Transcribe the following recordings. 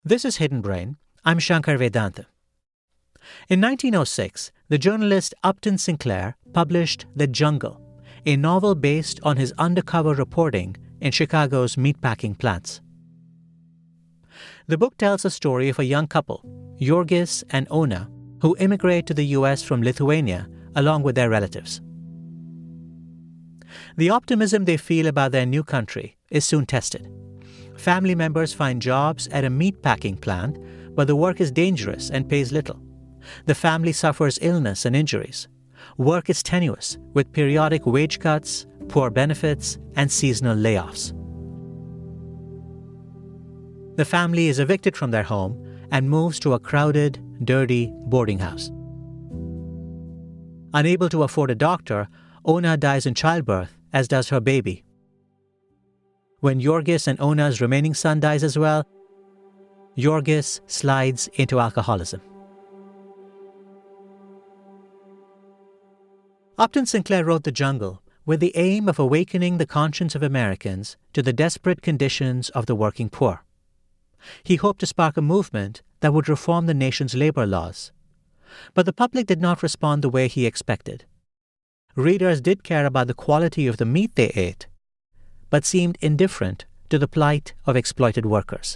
This is Hidden Brain. I'm Shankar Vedanta. In 1906, the journalist Upton Sinclair published The Jungle, a novel based on his undercover reporting in Chicago's meatpacking plants. The book tells the story of a young couple, Yorgis and Ona, who immigrate to the U.S. from Lithuania along with their relatives. The optimism they feel about their new country is soon tested. Family members find jobs at a meatpacking plant, but the work is dangerous and pays little. The family suffers illness and injuries. Work is tenuous, with periodic wage cuts, poor benefits, and seasonal layoffs. The family is evicted from their home and moves to a crowded, dirty boarding house. Unable to afford a doctor, Ona dies in childbirth, as does her baby. When Yorgis and Ona's remaining son dies as well, Yorgis slides into alcoholism. Upton Sinclair wrote The Jungle with the aim of awakening the conscience of Americans to the desperate conditions of the working poor. He hoped to spark a movement that would reform the nation's labor laws. But the public did not respond the way he expected. Readers did care about the quality of the meat they ate, but seemed indifferent to the plight of exploited workers.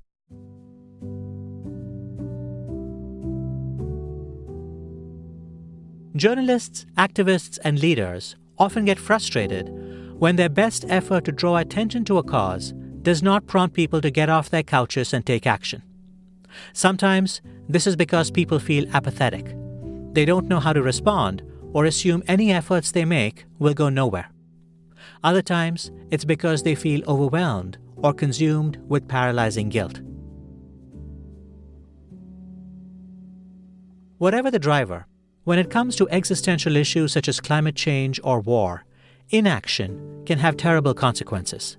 Journalists, activists, and leaders often get frustrated when their best effort to draw attention to a cause does not prompt people to get off their couches and take action. Sometimes this is because people feel apathetic. They don't know how to respond or assume any efforts they make will go nowhere. Other times, it's because they feel overwhelmed or consumed with paralyzing guilt. Whatever the driver, when it comes to existential issues such as climate change or war, inaction can have terrible consequences.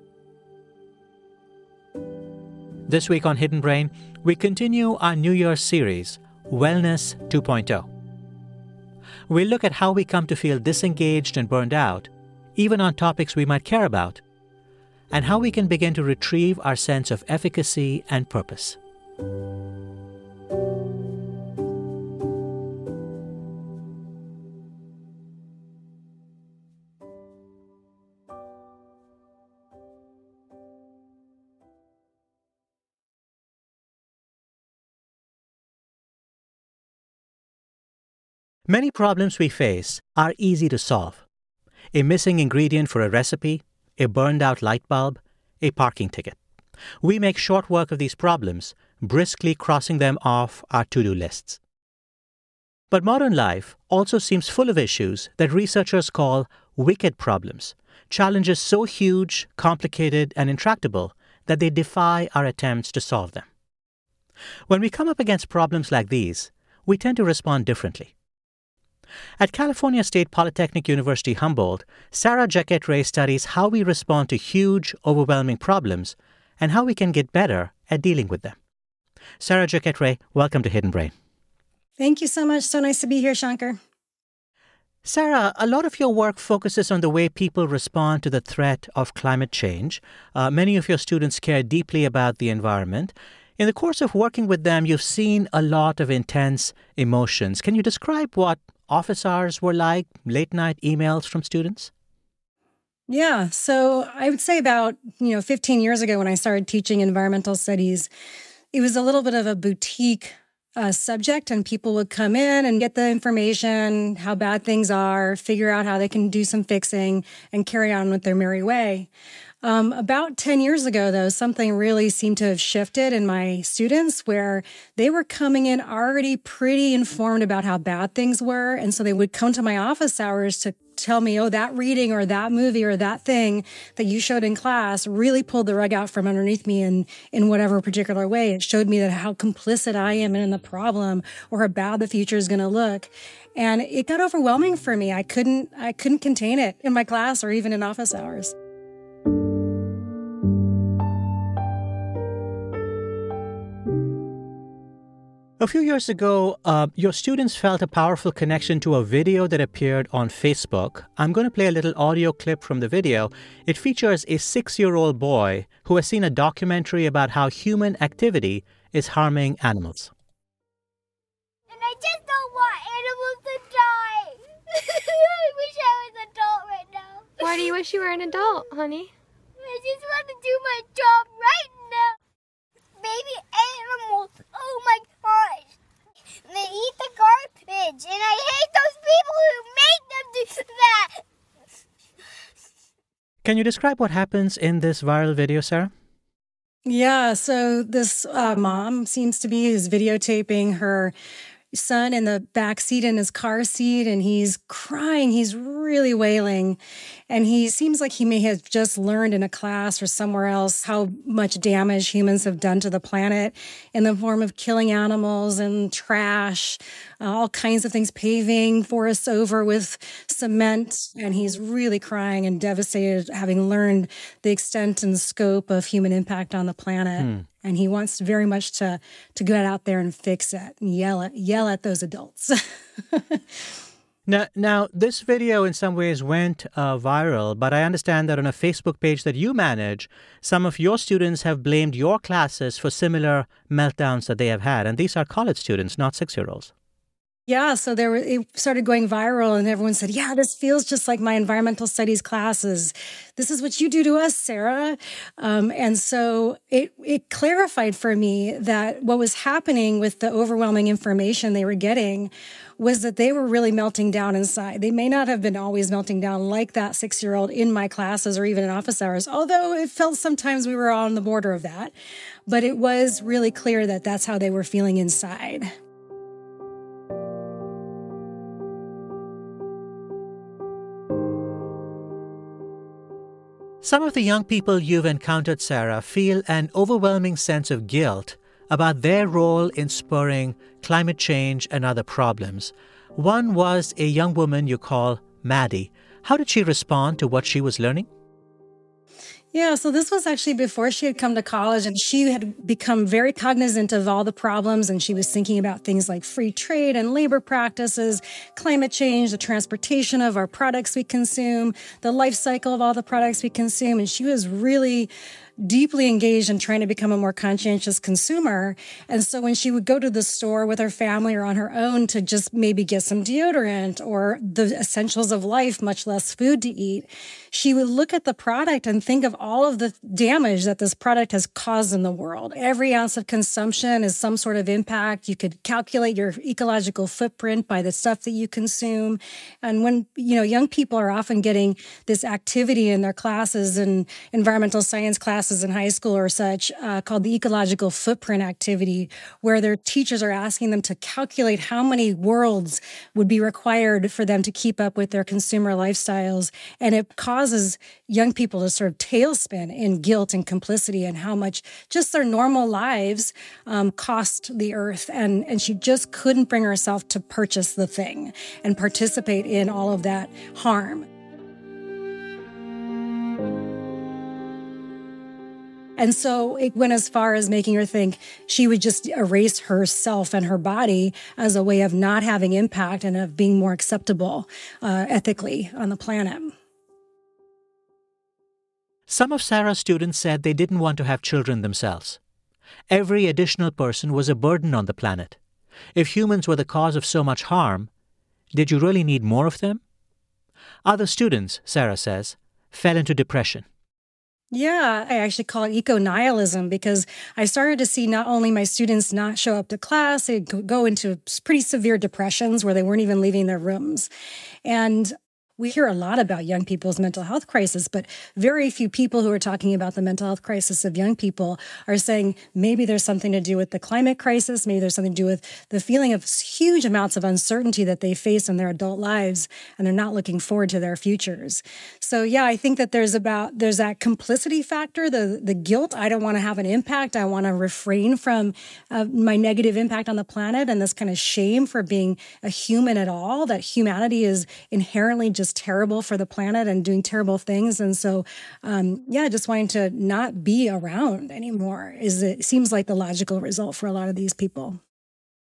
This week on Hidden Brain, we continue our New Year's series, Wellness 2.0. We'll look at how we come to feel disengaged and burned out, even on topics we might care about, and how we can begin to retrieve our sense of efficacy and purpose. Many problems we face are easy to solve. A missing ingredient for a recipe, a burned-out light bulb, a parking ticket. We make short work of these problems, briskly crossing them off our to-do lists. But modern life also seems full of issues that researchers call wicked problems, challenges so huge, complicated, and intractable that they defy our attempts to solve them. When we come up against problems like these, we tend to respond differently. At California State Polytechnic University Humboldt, Sarah Jaquette-Ray studies how we respond to huge, overwhelming problems and how we can get better at dealing with them. Sarah Jaquette-Ray, welcome to Hidden Brain. Thank you so much. So nice to be here, Shankar. Sarah, a lot of your work focuses on the way people respond to the threat of climate change. Many of your students care deeply about the environment. In the course of working with them, you've seen a lot of intense emotions. Can you describe what office hours were like, late-night emails from students? Yeah, so I would say about 15 years ago when I started teaching environmental studies, it was a little bit of a boutique subject, and people would come in and get the information, how bad things are, figure out how they can do some fixing, and carry on with their merry way. About 10 years ago, though, something really seemed to have shifted in my students where they were coming in already pretty informed about how bad things were. And so they would come to my office hours to tell me, oh, that reading or that movie or that thing that you showed in class really pulled the rug out from underneath me in whatever particular way. It showed me that how complicit I am in the problem or how bad the future is going to look. And it got overwhelming for me. I couldn't contain it in my class or even in office hours. A few years ago, your students felt a powerful connection to a video that appeared on Facebook. I'm going to play a little audio clip from the video. It features a 6-year-old boy who has seen a documentary about how human activity is harming animals. And I just don't want animals to die. I wish I was an adult right now. Why do you wish you were an adult, honey? I just want to do my job right now. Baby animals, oh my gosh. They eat the garbage, and I hate those people who make them do that. Can you describe what happens in this viral video, Sarah? Yeah, so this mom seems to be is videotaping her son in the back seat in his car seat, and he's crying. He's really wailing. And he seems like he may have just learned in a class or somewhere else how much damage humans have done to the planet in the form of killing animals and trash, all kinds of things, paving forests over with cement. And he's really crying and devastated, having learned the extent and scope of human impact on the planet. And he wants very much to get out there and fix it and yell at those adults. Now, this video in some ways went viral, but I understand that on a Facebook page that you manage, some of your students have blamed your classes for similar meltdowns that they have had. And these are college students, not 6-year-olds. Yeah, so it started going viral, and everyone said, yeah, this feels just like my environmental studies classes. This is what you do to us, Sarah. And so it clarified for me that what was happening with the overwhelming information they were getting was that they were really melting down inside. They may not have been always melting down like that 6-year-old in my classes or even in office hours, although it felt sometimes we were on the border of that. But it was really clear that that's how they were feeling inside. Some of the young people you've encountered, Sarah, feel an overwhelming sense of guilt about their role in spurring climate change and other problems. One was a young woman you call Maddie. How did she respond to what she was learning? Yeah, so this was actually before she had come to college, and she had become very cognizant of all the problems, and she was thinking about things like free trade and labor practices, climate change, the transportation of our products we consume, the life cycle of all the products we consume, and she was really deeply engaged in trying to become a more conscientious consumer. And so when she would go to the store with her family or on her own to just maybe get some deodorant or the essentials of life, much less food to eat, she would look at the product and think of all of the damage that this product has caused in the world. Every ounce of consumption is some sort of impact. You could calculate your ecological footprint by the stuff that you consume. And when, young people are often getting this activity in their classes and environmental science classes in high school or such called the ecological footprint activity, where their teachers are asking them to calculate how many worlds would be required for them to keep up with their consumer lifestyles. And it causes young people to sort of tailspin in guilt and complicity and how much just their normal lives cost the earth. And she just couldn't bring herself to purchase the thing and participate in all of that harm. And so it went as far as making her think she would just erase herself and her body as a way of not having impact and of being more acceptable ethically on the planet. Some of Sarah's students said they didn't want to have children themselves. Every additional person was a burden on the planet. If humans were the cause of so much harm, did you really need more of them? Other students, Sarah says, fell into depression. Yeah, I actually call it eco-nihilism because I started to see not only my students not show up to class, they go into pretty severe depressions where they weren't even leaving their rooms. And we hear a lot about young people's mental health crisis, but very few people who are talking about the mental health crisis of young people are saying maybe there's something to do with the climate crisis, maybe there's something to do with the feeling of huge amounts of uncertainty that they face in their adult lives, and they're not looking forward to their futures. So yeah, I think that there's that complicity factor, the guilt. I don't want to have an impact. I want to refrain from my negative impact on the planet, and this kind of shame for being a human at all, that humanity is inherently just terrible for the planet and doing terrible things. And so, just wanting to not be around anymore it seems like the logical result for a lot of these people.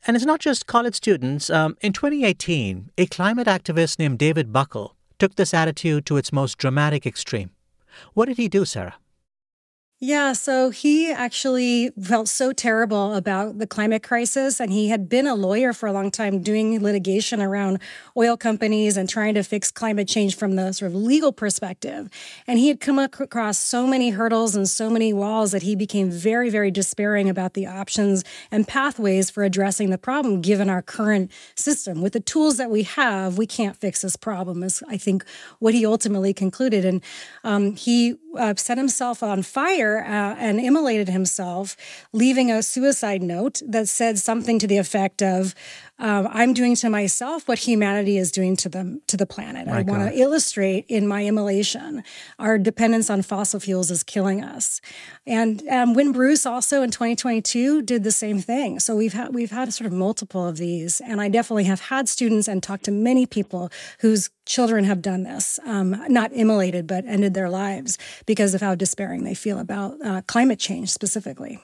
And it's not just college students. In 2018, a climate activist named David Buckle took this attitude to its most dramatic extreme. What did he do, Sarah? Yeah, so he actually felt so terrible about the climate crisis, and he had been a lawyer for a long time doing litigation around oil companies and trying to fix climate change from the sort of legal perspective. And he had come across so many hurdles and so many walls that he became very, very despairing about the options and pathways for addressing the problem, given our current system. With the tools that we have, we can't fix this problem, is I think what he ultimately concluded. And he set himself on fire and immolated himself, leaving a suicide note that said something to the effect of, I'm doing to myself what humanity is doing to the planet. I want to illustrate in my immolation our dependence on fossil fuels is killing us. And Wynn Bruce also in 2022 did the same thing. So we've had sort of multiple of these, and I definitely have had students and talked to many people whose children have done this, not immolated, but ended their lives because of how despairing they feel about climate change specifically.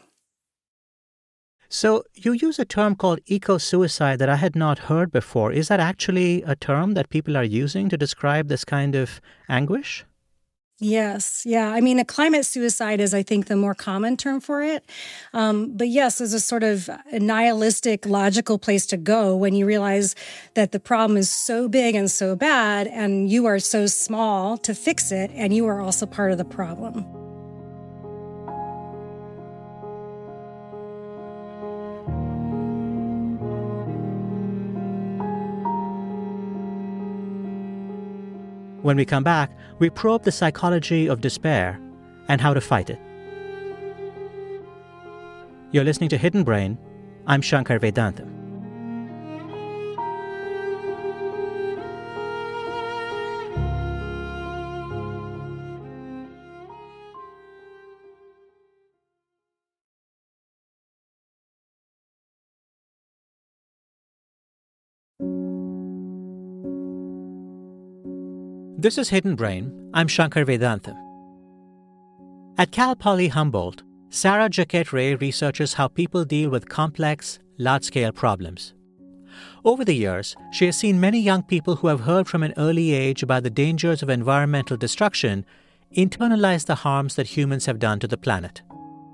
So you use a term called eco-suicide that I had not heard before. Is that actually a term that people are using to describe this kind of anguish? Yes. Yeah. I mean, a climate suicide is, I think, the more common term for it. But yes, there's a sort of a nihilistic, logical place to go when you realize that the problem is so big and so bad, and you are so small to fix it, and you are also part of the problem. When we come back, we probe the psychology of despair and how to fight it. You're listening to Hidden Brain. I'm Shankar Vedantam. This is Hidden Brain. I'm Shankar Vedantam. At Cal Poly Humboldt, Sarah Jaquette-Ray researches how people deal with complex, large-scale problems. Over the years, she has seen many young people who have heard from an early age about the dangers of environmental destruction internalize the harms that humans have done to the planet.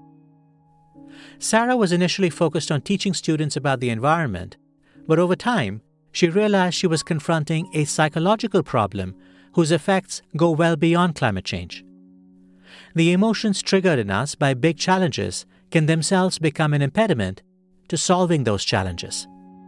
Sarah was initially focused on teaching students about the environment, but over time, she realized she was confronting a psychological problem whose effects go well beyond climate change. The emotions triggered in us by big challenges can themselves become an impediment to solving those challenges.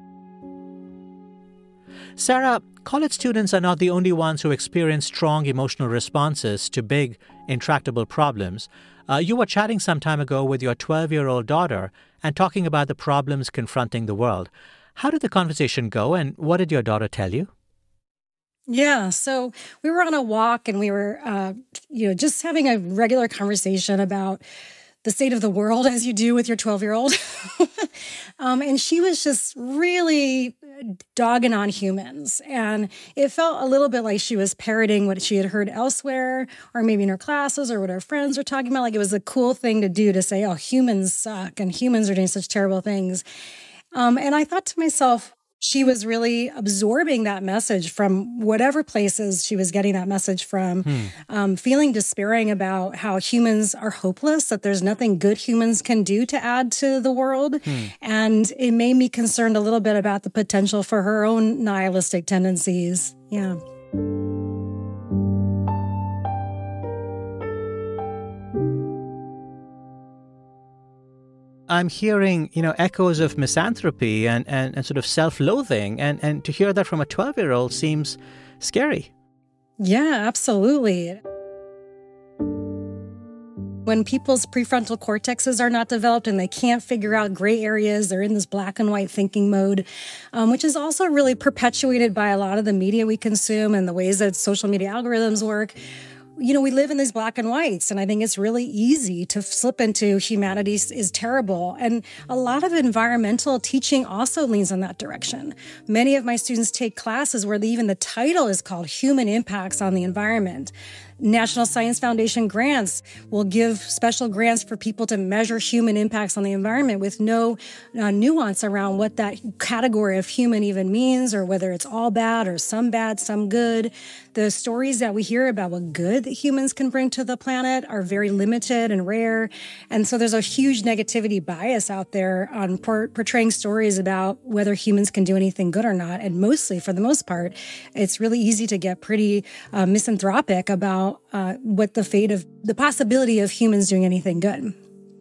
Sarah, college students are not the only ones who experience strong emotional responses to big, intractable problems. You were chatting some time ago with your 12-year-old daughter and talking about the problems confronting the world. How did the conversation go, and what did your daughter tell you? Yeah, so we were on a walk, and we were, just having a regular conversation about the state of the world, as you do with your 12-year-old. And she was just really dogging on humans. And it felt a little bit like she was parroting what she had heard elsewhere, or maybe in her classes, or what her friends were talking about. Like it was a cool thing to do to say, oh, humans suck, and humans are doing such terrible things. And I thought to myself, she was really absorbing that message from whatever places she was getting that message from, feeling despairing about how humans are hopeless, that there's nothing good humans can do to add to the world. And it made me concerned a little bit about the potential for her own nihilistic tendencies. Yeah. I'm hearing, echoes of misanthropy and sort of self-loathing. And to hear that from a 12-year-old seems scary. Yeah, absolutely. When people's prefrontal cortexes are not developed and they can't figure out gray areas, they're in this black and white thinking mode, which is also really perpetuated by a lot of the media we consume and the ways that social media algorithms work. We live in these black and whites, and I think it's really easy to slip into humanity is terrible. And a lot of environmental teaching also leans in that direction. Many of my students take classes where even the title is called Human Impacts on the Environment. National Science Foundation grants will give special grants for people to measure human impacts on the environment with no nuance around what that category of human even means, or whether it's all bad or some bad, some good. The stories that we hear about what good that humans can bring to the planet are very limited and rare. And so there's a huge negativity bias out there on portraying stories about whether humans can do anything good or not. And mostly, for the most part, it's really easy to get pretty misanthropic about what the possibility of humans doing anything good.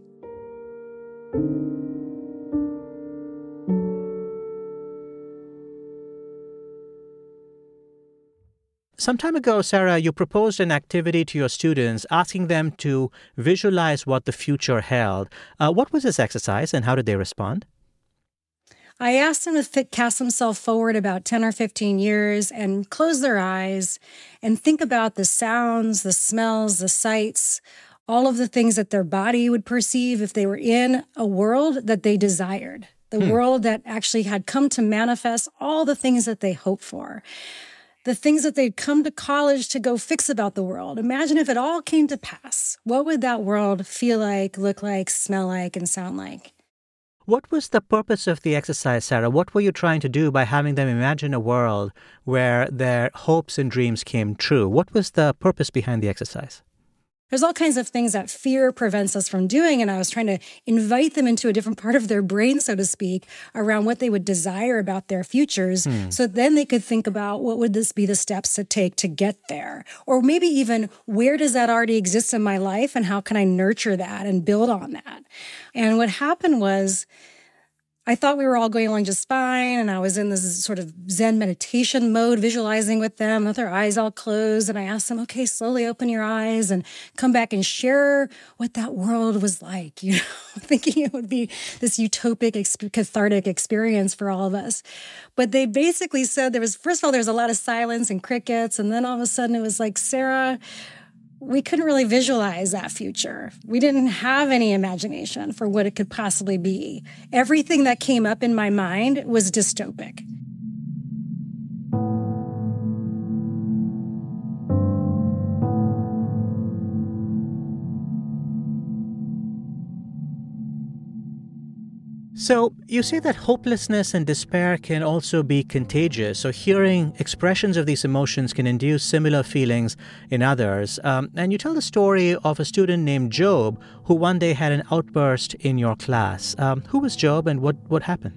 Some time ago, Sarah, you proposed an activity to your students asking them to visualize what the future held. What was this exercise and how did they respond? I asked them to cast themselves forward about 10 or 15 years and close their eyes and think about the sounds, the smells, the sights, all of the things that their body would perceive if they were in a world that they desired, the world that actually had come to manifest all the things that they hoped for, the things that they'd come to college to go fix about the world. Imagine if it all came to pass. What would that world feel like, look like, smell like, and sound like? What was the purpose of the exercise, Sarah? What were you trying to do by having them imagine a world where their hopes and dreams came true? What was the purpose behind the exercise? There's all kinds of things that fear prevents us from doing, and I was trying to invite them into a different part of their brain, so to speak, around what they would desire about their futures, so then they could think about what would this be the steps to take to get there? Or maybe even, where does that already exist in my life, and how can I nurture that and build on that? And what happened was, I thought we were all going along just fine, and I was in this sort of Zen meditation mode, visualizing with them with their eyes all closed, and I asked them, okay, slowly open your eyes and come back and share what that world was like, thinking it would be this utopic, cathartic experience for all of us. But they basically said first of all, there was a lot of silence and crickets, and then all of a sudden it was like, Sarah, we couldn't really visualize that future. We didn't have any imagination for what it could possibly be. Everything that came up in my mind was dystopic. So you say that hopelessness and despair can also be contagious. So hearing expressions of these emotions can induce similar feelings in others. And you tell the story of a student named Job who one day had an outburst in your class. Who was Job and what happened?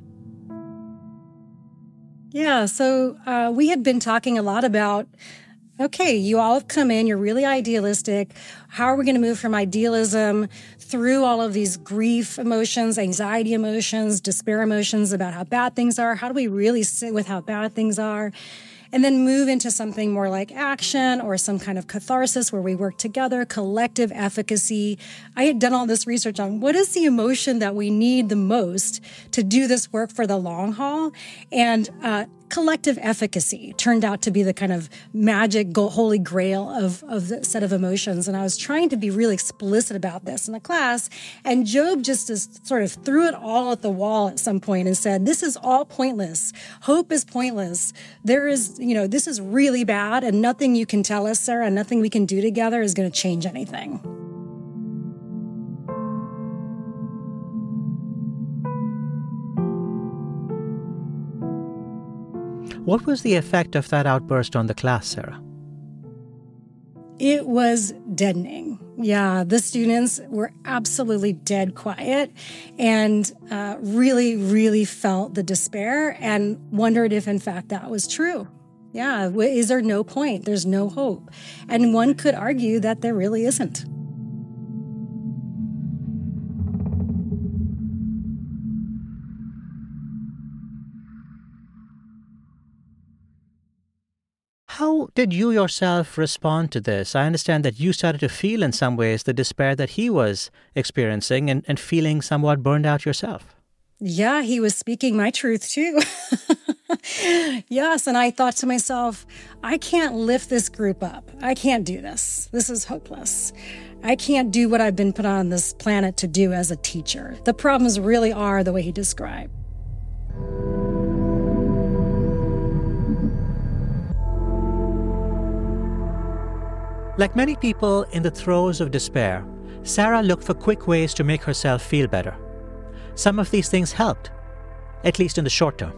Yeah, so we had been talking a lot about, okay, you all have come in, you're really idealistic. How are we going to move from idealism through all of these grief emotions, anxiety emotions, despair emotions about how bad things are? How do we really sit with how bad things are? And then move into something more like action or some kind of catharsis where we work together, collective efficacy. I had done all this research on what is the emotion that we need the most to do this work for the long haul. And collective efficacy turned out to be the kind of magic holy grail of the set of emotions. And I was trying to be really explicit about this in the class. And Job just sort of threw it all at the wall at some point and said, this is all pointless. Hope is pointless. This is really bad, and nothing you can tell us, Sarah, nothing we can do together is going to change anything. What was the effect of that outburst on the class, Sarah? It was deadening. Yeah, the students were absolutely dead quiet and really, really felt the despair and wondered if, in fact, that was true. Yeah, is there no point? There's no hope. And one could argue that there really isn't. How did you yourself respond to this? I understand that you started to feel in some ways the despair that he was experiencing and feeling somewhat burned out yourself. Yeah, he was speaking my truth too. Yes, and I thought to myself, I can't lift this group up. I can't do this. This is hopeless. I can't do what I've been put on this planet to do as a teacher. The problems really are the way he described. Like many people in the throes of despair, Sarah looked for quick ways to make herself feel better. Some of these things helped, at least in the short term.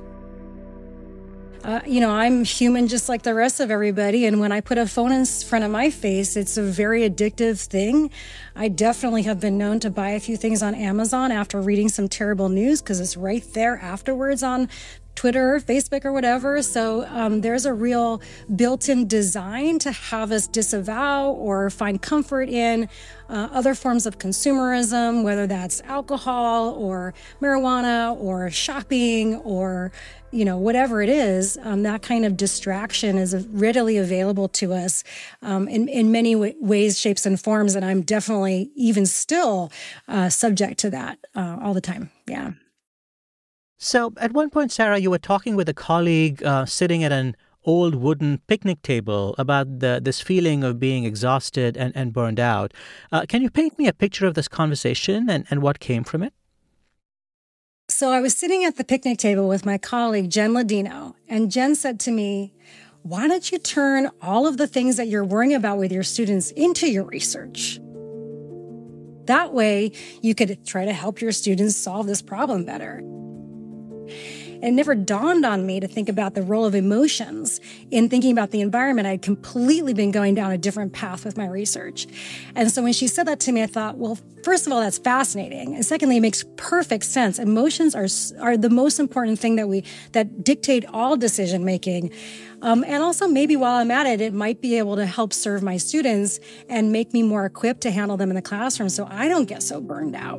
I'm human just like the rest of everybody. And when I put a phone in front of my face, it's a very addictive thing. I definitely have been known to buy a few things on Amazon after reading some terrible news because it's right there afterwards on Twitter or Facebook or whatever. So there's a real built-in design to have us disavow or find comfort in other forms of consumerism, whether that's alcohol or marijuana or shopping or whatever it is. That kind of distraction is readily available to us in many ways, shapes, and forms. And I'm definitely even still subject to that all the time. Yeah. So at one point, Sarah, you were talking with a colleague sitting at an old wooden picnic table about this feeling of being exhausted and burned out. Can you paint me a picture of this conversation and what came from it? So I was sitting at the picnic table with my colleague, Jen Ladino, and Jen said to me, why don't you turn all of the things that you're worrying about with your students into your research? That way, you could try to help your students solve this problem better. It never dawned on me to think about the role of emotions in thinking about the environment. I'd completely been going down a different path with my research. And so when she said that to me, I thought, well, first of all, that's fascinating. And secondly, it makes perfect sense. Emotions are the most important thing that dictate all decision making. And also maybe while I'm at it, it might be able to help serve my students and make me more equipped to handle them in the classroom so I don't get so burned out.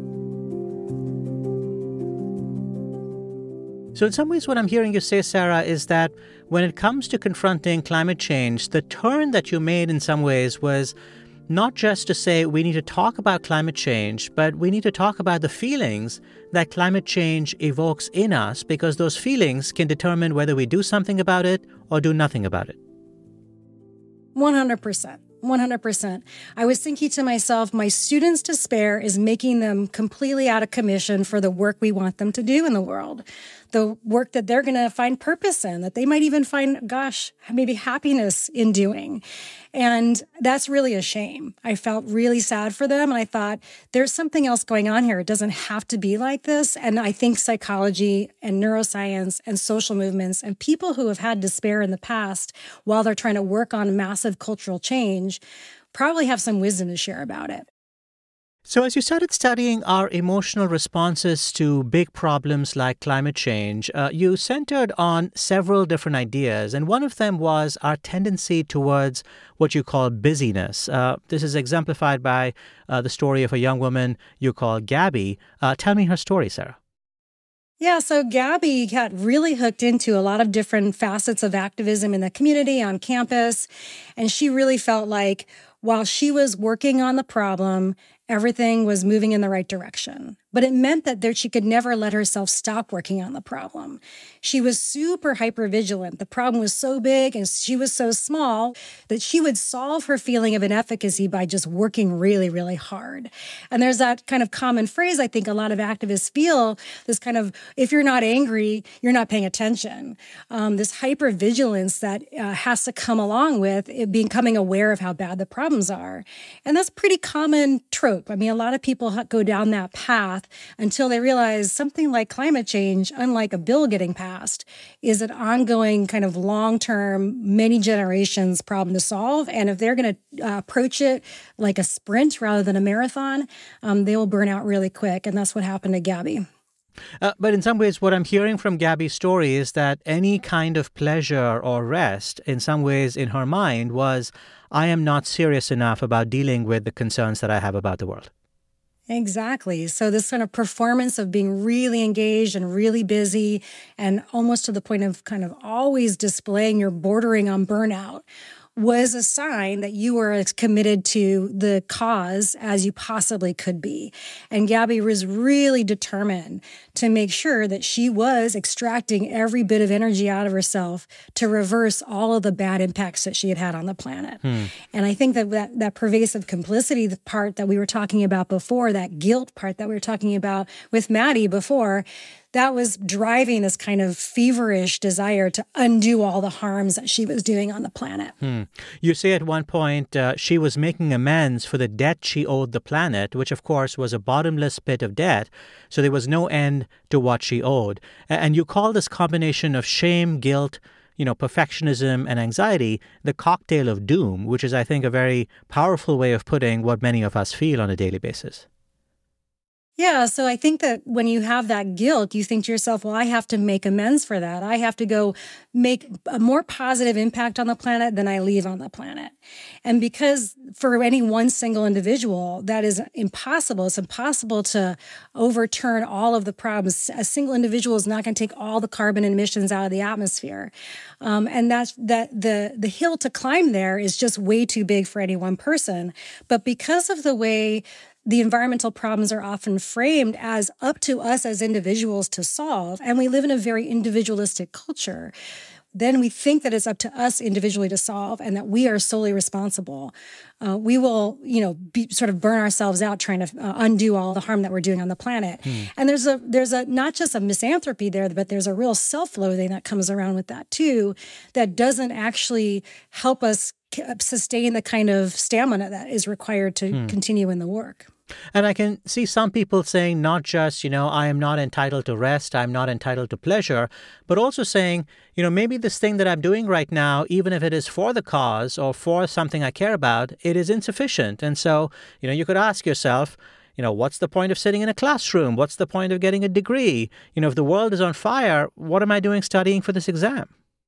So in some ways, what I'm hearing you say, Sarah, is that when it comes to confronting climate change, the turn that you made in some ways was not just to say we need to talk about climate change, but we need to talk about the feelings that climate change evokes in us, because those feelings can determine whether we do something about it or do nothing about it. 100%. 100%. I was thinking to myself, my students' despair is making them completely out of commission for the work we want them to do in the world. The work that they're going to find purpose in, that they might even find, maybe happiness in doing. And that's really a shame. I felt really sad for them. And I thought, there's something else going on here. It doesn't have to be like this. And I think psychology and neuroscience and social movements and people who have had despair in the past while they're trying to work on massive cultural change probably have some wisdom to share about it. So as you started studying our emotional responses to big problems like climate change, you centered on several different ideas, and one of them was our tendency towards what you call busyness. This is exemplified by the story of a young woman you call Gabby. Tell me her story, Sarah. Yeah, so Gabby got really hooked into a lot of different facets of activism in the community, on campus, and she really felt like while she was working on the problem, everything was moving in the right direction. But it meant that she could never let herself stop working on the problem. She was super hypervigilant. The problem was so big and she was so small that she would solve her feeling of inefficacy by just working really, really hard. And there's that kind of common phrase I think a lot of activists feel, this kind of, if you're not angry, you're not paying attention. This hypervigilance that has to come along with it becoming aware of how bad the problems are. And that's a pretty common trope. I mean, a lot of people go down that path until they realize something like climate change, unlike a bill getting passed, is an ongoing kind of long-term, many generations problem to solve. And if they're going to approach it like a sprint rather than a marathon, they will burn out really quick. And that's what happened to Gabby. But in some ways, what I'm hearing from Gabby's story is that any kind of pleasure or rest, in some ways in her mind, was, I am not serious enough about dealing with the concerns that I have about the world. Exactly. So this kind of performance of being really engaged and really busy and almost to the point of kind of always displaying your bordering on burnout was a sign that you were as committed to the cause as you possibly could be. And Gabby was really determined to make sure that she was extracting every bit of energy out of herself to reverse all of the bad impacts that she had had on the planet. And I think that pervasive complicity, the part that we were talking about before, that guilt part that we were talking about with Maddie before, that was driving this kind of feverish desire to undo all the harms that she was doing on the planet. You say at one point she was making amends for the debt she owed the planet, which of course was a bottomless pit of debt. So there was no end to what she owed. And you call this combination of shame, guilt, perfectionism and anxiety, the cocktail of doom, which is, I think, a very powerful way of putting what many of us feel on a daily basis. Yeah, so I think that when you have that guilt, you think to yourself, well, I have to make amends for that. I have to go make a more positive impact on the planet than I leave on the planet. And because for any one single individual, that is impossible. It's impossible to overturn all of the problems. A single individual is not going to take all the carbon emissions out of the atmosphere. And the hill to climb there is just way too big for any one person. But because of the way the environmental problems are often framed as up to us as individuals to solve, and we live in a very individualistic culture, then we think that it's up to us individually to solve and that we are solely responsible. We will, sort of burn ourselves out trying to undo all the harm that we're doing on the planet. And there's a not just a misanthropy there, but there's a real self-loathing that comes around with that too, that doesn't actually help us sustain the kind of stamina that is required to continue in the work. And I can see some people saying not just, I am not entitled to rest, I'm not entitled to pleasure, but also saying, maybe this thing that I'm doing right now, even if it is for the cause or for something I care about, it is insufficient. And so, you could ask yourself, what's the point of sitting in a classroom? What's the point of getting a degree? If the world is on fire, what am I doing studying for this exam?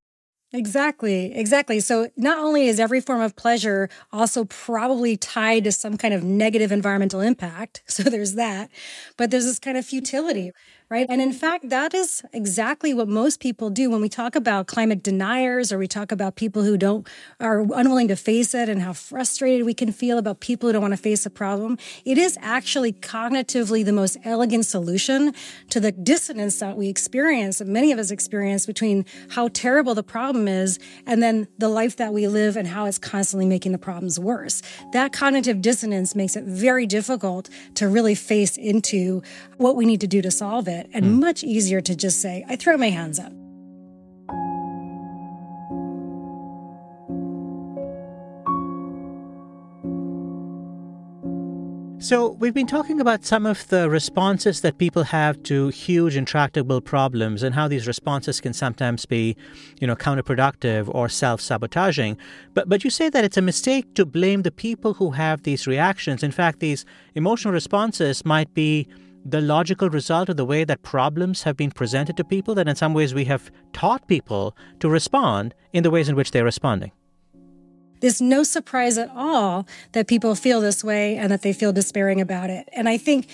Exactly. So not only is every form of pleasure also probably tied to some kind of negative environmental impact, so there's that, but there's this kind of futility, right? And in fact, that is exactly what most people do when we talk about climate deniers, or we talk about people who are unwilling to face it and how frustrated we can feel about people who don't want to face a problem. It is actually cognitively the most elegant solution to the dissonance that we experience, that many of us experience, between how terrible the problem is and then the life that we live and how it's constantly making the problems worse. That cognitive dissonance makes it very difficult to really face into what we need to do to solve it, and much easier to just say, I throw my hands up. So we've been talking about some of the responses that people have to huge intractable problems and how these responses can sometimes be, counterproductive or self-sabotaging. But you say that it's a mistake to blame the people who have these reactions. In fact, these emotional responses might be the logical result of the way that problems have been presented to people, that in some ways we have taught people to respond in the ways in which they're responding. There's no surprise at all that people feel this way and that they feel despairing about it. And I think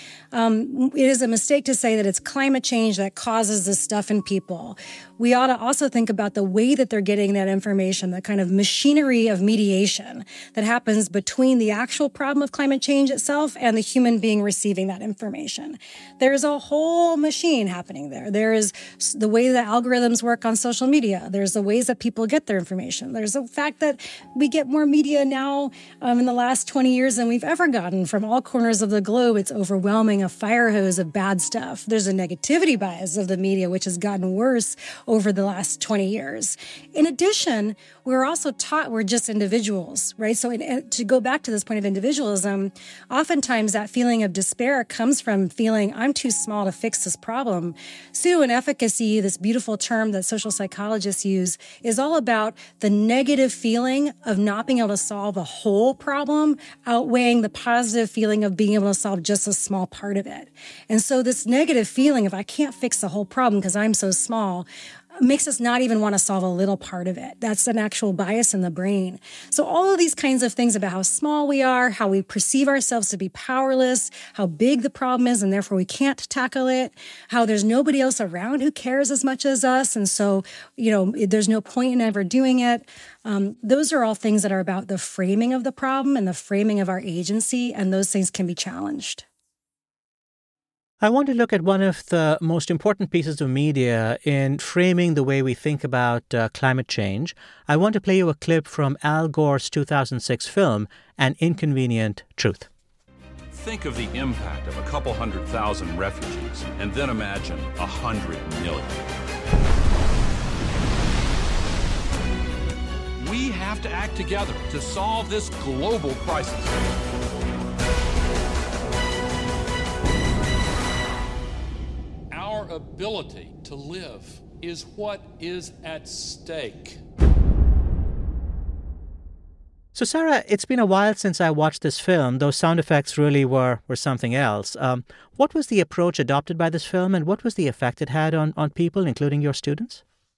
it is a mistake to say that it's climate change that causes this stuff in people. We ought to also think about the way that they're getting that information, the kind of machinery of mediation that happens between the actual problem of climate change itself and the human being receiving that information. There's a whole machine happening there. There is the way that algorithms work on social media. There's the ways that people get their information. There's the fact that we get more media now in the last 20 years than we've ever gotten from all corners of the globe. It's overwhelming, a fire hose of bad stuff. There's a negativity bias of the media, which has gotten worse over the last 20 years. In addition, we're also taught we're just individuals, right? So to go back to this point of individualism, oftentimes that feeling of despair comes from feeling I'm too small to fix this problem. Pseudo-efficacy, this beautiful term that social psychologists use, is all about the negative feeling of not being able to solve a whole problem outweighing the positive feeling of being able to solve just a small part of it. And so this negative feeling of I can't fix the whole problem because I'm so small makes us not even want to solve a little part of it. That's an actual bias in the brain. So all of these kinds of things about how small we are, how we perceive ourselves to be powerless, how big the problem is and therefore we can't tackle it, how there's nobody else around who cares as much as us, and so, there's no point in ever doing it. Those are all things that are about the framing of the problem and the framing of our agency, and those things can be challenged. I want to look at one of the most important pieces of media in framing the way we think about climate change. I want to play you a clip from Al Gore's 2006 film, An Inconvenient Truth. Think of the impact of a couple 100,000 refugees, and then imagine 100 million. We have to act together to solve this global crisis. Our ability to live is what is at stake. So, Sarah, it's been a while since I watched this film. Those sound effects really were something else. What was the approach adopted by this film, and what was the effect it had on people, including your students?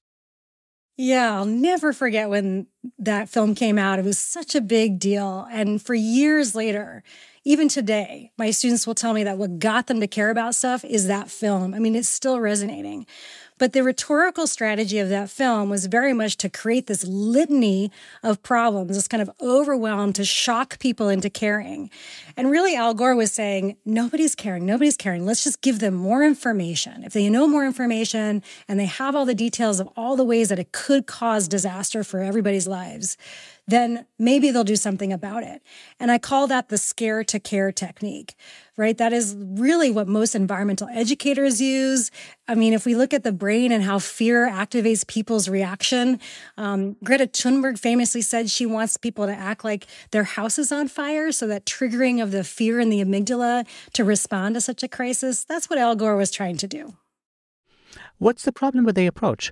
Yeah, I'll never forget when that film came out. It was such a big deal. And for years later, even today, my students will tell me that what got them to care about stuff is that film. I mean, it's still resonating. But the rhetorical strategy of that film was very much to create this litany of problems, this kind of overwhelm to shock people into caring. And really, Al Gore was saying, nobody's caring. Let's just give them more information. If they know more information and they have all the details of all the ways that it could cause disaster for everybody's lives, then maybe they'll do something about it. And I call that the scare to care technique, right? That is really what most environmental educators use. I mean, if we look at the brain and how fear activates people's reaction, Greta Thunberg famously said she wants people to act like their house is on fire, so that triggering of the fear in the amygdala to respond to such a crisis, that's what Al Gore was trying to do. What's the problem with the approach?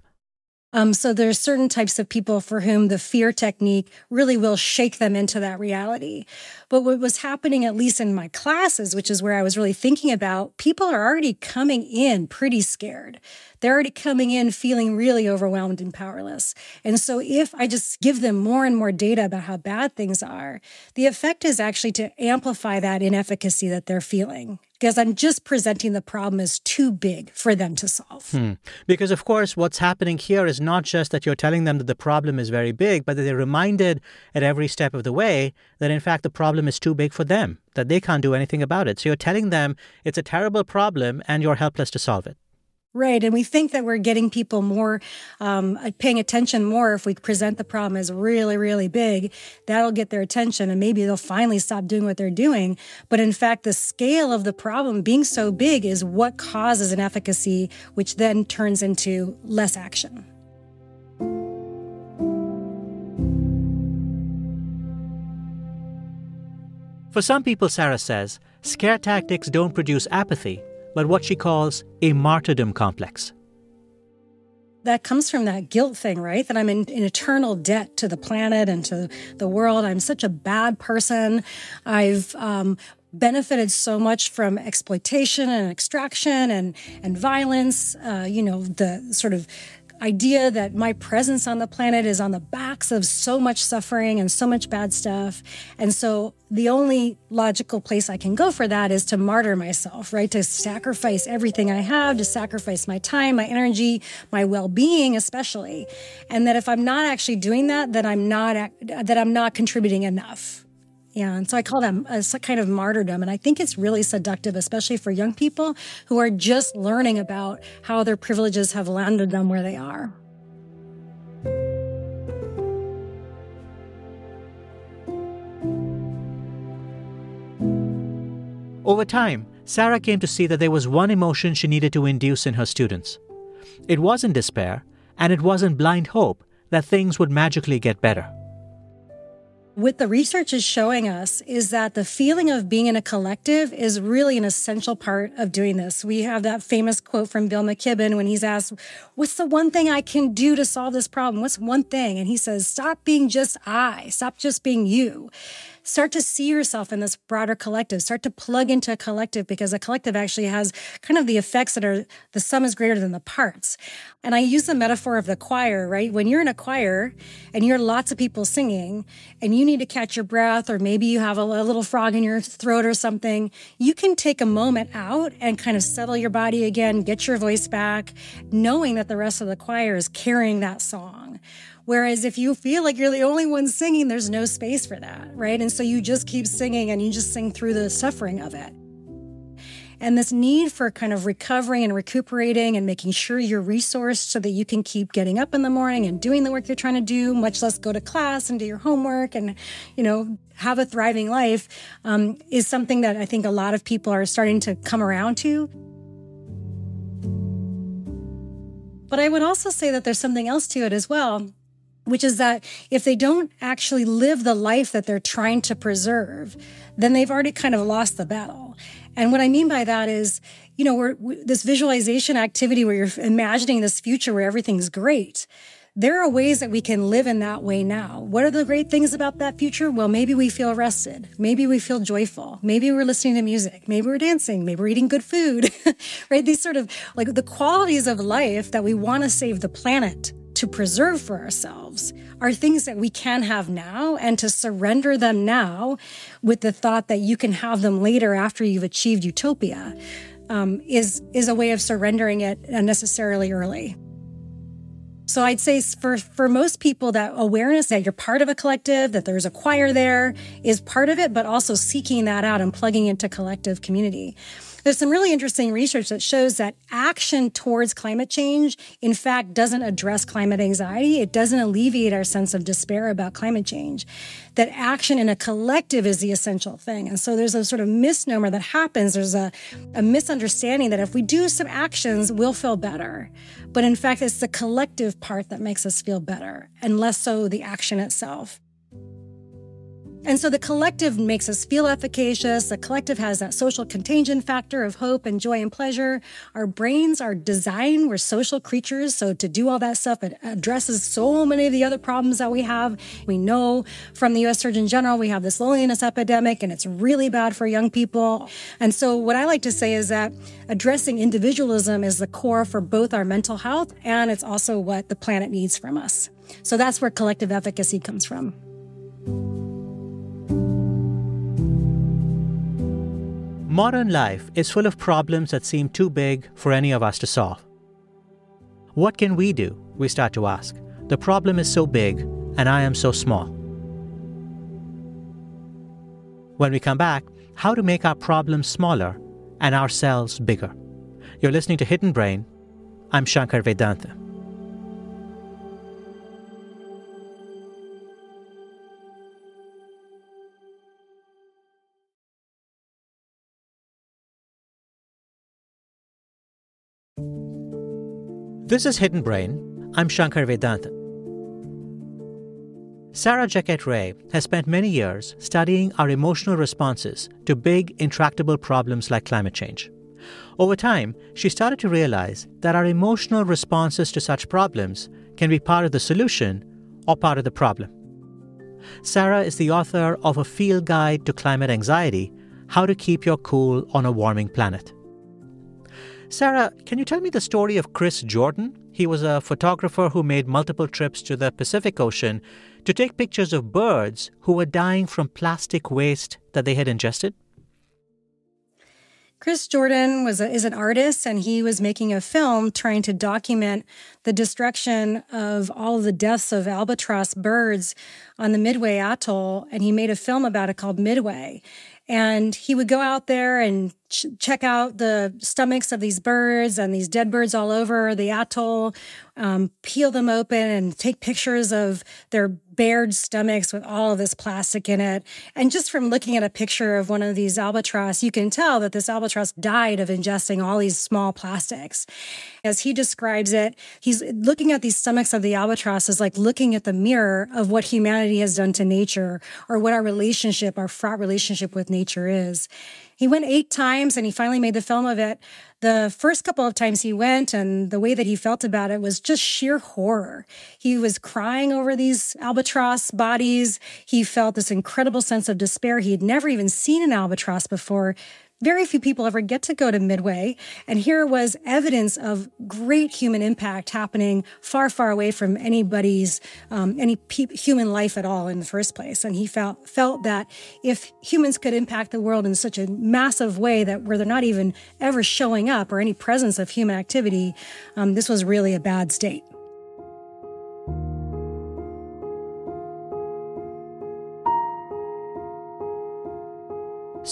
So there's certain types of people for whom the fear technique really will shake them into that reality. But what was happening, at least in my classes, which is where I was really thinking about, people are already coming in pretty scared. They're already coming in feeling really overwhelmed and powerless. And so if I just give them more and more data about how bad things are, the effect is actually to amplify that inefficacy that they're feeling. Because I'm just presenting the problem as too big for them to solve. Because, of course, what's happening here is not just that you're telling them that the problem is very big, but that they're reminded at every step of the way that, in fact, the problem is too big for them, that they can't do anything about it. So you're telling them it's a terrible problem and you're helpless to solve it. Right. And we think that we're getting people more, paying attention more if we present the problem as really, really big. That'll get their attention and maybe they'll finally stop doing what they're doing. But in fact, the scale of the problem being so big is what causes inefficacy, which then turns into less action. For some people, Sarah says, scare tactics don't produce apathy, but what she calls a martyrdom complex. That comes from that guilt thing, right? That I'm in eternal debt to the planet and to the world. I'm such a bad person. I've benefited so much from exploitation and extraction and violence. The sort of idea that my presence on the planet is on the backs of so much suffering and so much bad stuff. And so the only logical place I can go for that is to martyr myself, right? To sacrifice everything I have, to sacrifice my time, my energy, my well-being especially. And that if I'm not actually doing that, then I'm not contributing enough. Yeah, and so I call that a kind of martyrdom. And I think it's really seductive, especially for young people who are just learning about how their privileges have landed them where they are. Over time, Sarah came to see that there was one emotion she needed to induce in her students. It wasn't despair, and it wasn't blind hope that things would magically get better. What the research is showing us is that the feeling of being in a collective is really an essential part of doing this. We have that famous quote from Bill McKibben when he's asked, what's the one thing I can do to solve this problem? What's one thing? And he says, stop being just I, stop just being you. Start to see yourself in this broader collective. Start to plug into a collective because a collective actually has kind of the effects that are the sum is greater than the parts. And I use the metaphor of the choir, right? When you're in a choir and you're lots of people singing and you need to catch your breath or maybe you have a little frog in your throat or something, you can take a moment out and kind of settle your body again, get your voice back, knowing that the rest of the choir is carrying that song. Whereas if you feel like you're the only one singing, there's no space for that, right? And so you just keep singing and you just sing through the suffering of it. And this need for kind of recovering and recuperating and making sure you're resourced so that you can keep getting up in the morning and doing the work you're trying to do, much less go to class and do your homework and, have a thriving life, is something that I think a lot of people are starting to come around to. But I would also say that there's something else to it as well, which is that if they don't actually live the life that they're trying to preserve, then they've already kind of lost the battle. And what I mean by that is, this visualization activity where you're imagining this future where everything's great. There are ways that we can live in that way now. What are the great things about that future? Well, maybe we feel rested. Maybe we feel joyful. Maybe we're listening to music. Maybe we're dancing. Maybe we're eating good food, right? These sort of like the qualities of life that we want to save the planet to preserve for ourselves are things that we can have now, and to surrender them now with the thought that you can have them later after you've achieved utopia is a way of surrendering it unnecessarily early. So I'd say for most people, that awareness that you're part of a collective, that there's a choir there, is part of it, but also seeking that out and plugging into collective community. There's some really interesting research that shows that action towards climate change, in fact, doesn't address climate anxiety. It doesn't alleviate our sense of despair about climate change. That action in a collective is the essential thing. And so there's a sort of misnomer that happens. There's a misunderstanding that if we do some actions, we'll feel better. But in fact, it's the collective part that makes us feel better, and less so the action itself. And so the collective makes us feel efficacious. The collective has that social contagion factor of hope and joy and pleasure. Our brains are designed, we're social creatures. So to do all that stuff, it addresses so many of the other problems that we have. We know from the U.S. Surgeon General, we have this loneliness epidemic, and it's really bad for young people. And so what I like to say is that addressing individualism is the core for both our mental health, and it's also what the planet needs from us. So that's where collective efficacy comes from. Modern life is full of problems that seem too big for any of us to solve. What can we do? We start to ask. The problem is so big, and I am so small. When we come back, how to make our problems smaller and ourselves bigger. You're listening to Hidden Brain. I'm Shankar Vedanta. This is Hidden Brain. I'm Shankar Vedanta. Sarah Jaquette Ray has spent many years studying our emotional responses to big, intractable problems like climate change. Over time, she started to realize that our emotional responses to such problems can be part of the solution or part of the problem. Sarah is the author of A Field Guide to Climate Anxiety: How to Keep Your Cool on a Warming Planet. Sarah, can you tell me the story of Chris Jordan? He was a photographer who made multiple trips to the Pacific Ocean to take pictures of birds who were dying from plastic waste that they had ingested. Chris Jordan is an artist, and he was making a film trying to document the destruction of all of the deaths of albatross birds on the Midway Atoll, and he made a film about it called Midway. And he would go out there and check out the stomachs of these birds and these dead birds all over the atoll, peel them open and take pictures of their bared stomachs with all of this plastic in it. And just from looking at a picture of one of these albatross, you can tell that this albatross died of ingesting all these small plastics. As he describes it, he's looking at these stomachs of the albatross as like looking at the mirror of what humanity has done to nature, or what our fraught relationship with nature is. He went 8 times, and he finally made the film of it. The first couple of times he went, and the way that he felt about it was just sheer horror. He was crying over these albatross bodies. He felt this incredible sense of despair. He had never even seen an albatross before. Very few people ever get to go to Midway. And here was evidence of great human impact happening far, far away from anybody's, human life at all in the first place. And he felt that if humans could impact the world in such a massive way that where they're not even ever showing up or any presence of human activity, this was really a bad state.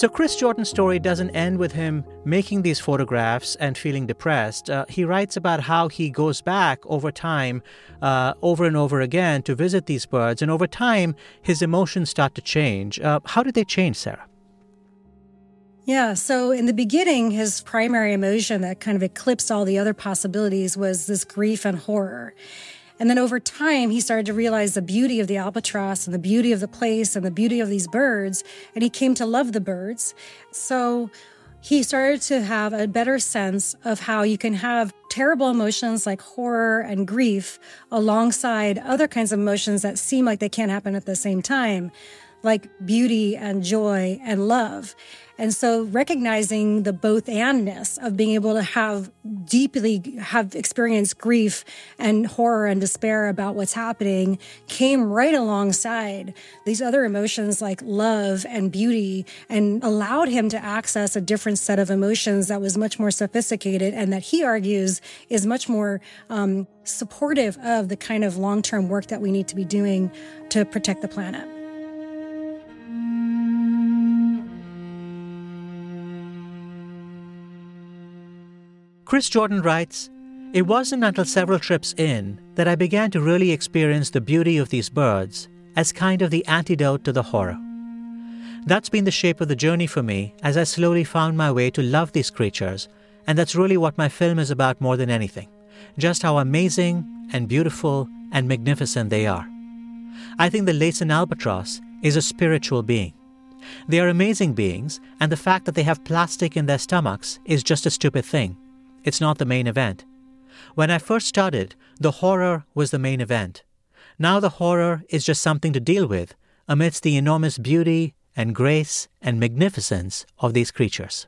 So Chris Jordan's story doesn't end with him making these photographs and feeling depressed. He writes about how he goes back over time, over and over again, to visit these birds. And over time, his emotions start to change. How did they change, Sarah? Yeah, so in the beginning, his primary emotion that kind of eclipsed all the other possibilities was this grief and horror. And then over time, he started to realize the beauty of the albatross and the beauty of the place and the beauty of these birds, and he came to love the birds. So he started to have a better sense of how you can have terrible emotions like horror and grief alongside other kinds of emotions that seem like they can't happen at the same time, like beauty and joy and love. And so recognizing the both-andness of being able to have experienced grief and horror and despair about what's happening came right alongside these other emotions like love and beauty, and allowed him to access a different set of emotions that was much more sophisticated and that he argues is much more supportive of the kind of long-term work that we need to be doing to protect the planet. Chris Jordan writes, "It wasn't until several trips in that I began to really experience the beauty of these birds as kind of the antidote to the horror. That's been the shape of the journey for me as I slowly found my way to love these creatures, and that's really what my film is about more than anything, just how amazing and beautiful and magnificent they are. I think the Laysan albatross is a spiritual being. They are amazing beings, and the fact that they have plastic in their stomachs is just a stupid thing. It's not the main event. When I first started, the horror was the main event. Now the horror is just something to deal with amidst the enormous beauty and grace and magnificence of these creatures."